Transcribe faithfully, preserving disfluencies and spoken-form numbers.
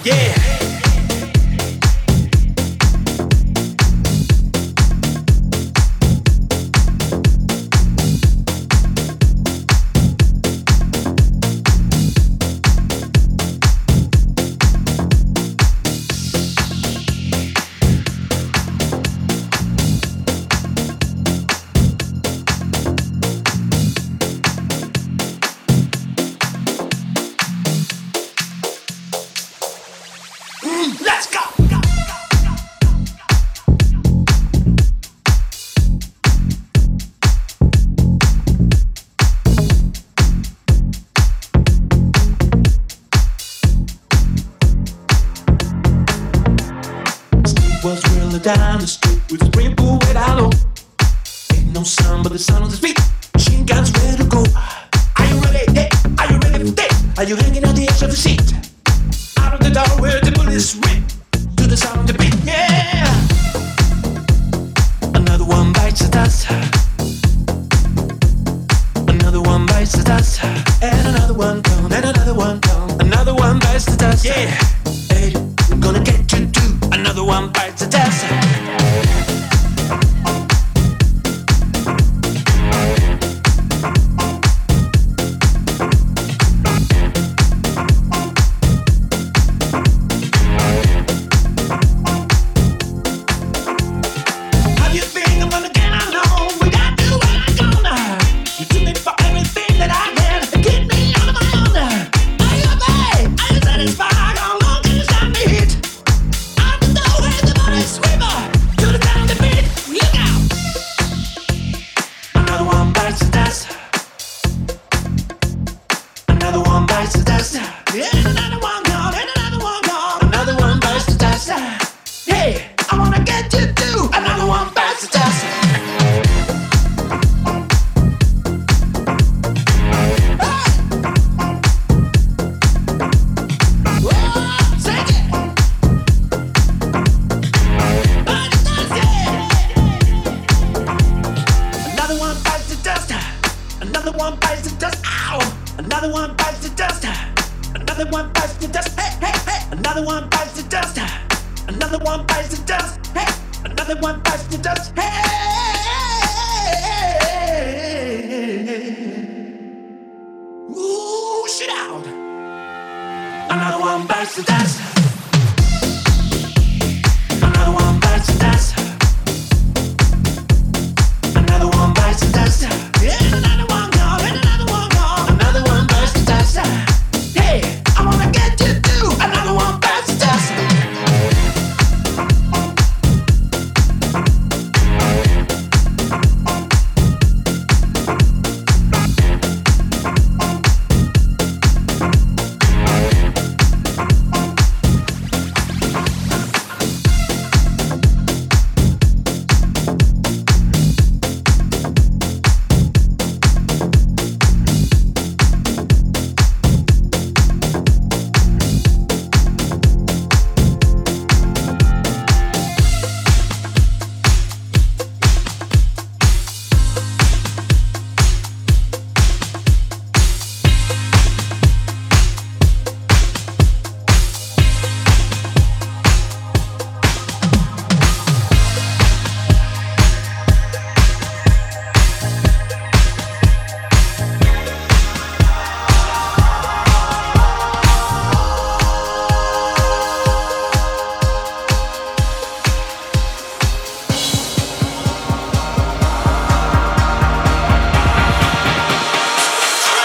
Down the street with a spring pool without low. Ain't no sound but the sound of the street. Machine guns ready to go. Are you ready? Hey, are you ready for this? Are you hanging on the edge of the seat? Out of the door where the bullets rip to the sound of the beat. Yeah. Another one bites the dust. Another one bites the dust. And another one gone. And another one gone. Another one bites the dust. Yeah. Hey, I'm gonna get you too. Another one bites the dust. Another one bites the dust. Another one bites the dust. Another one bites the dust.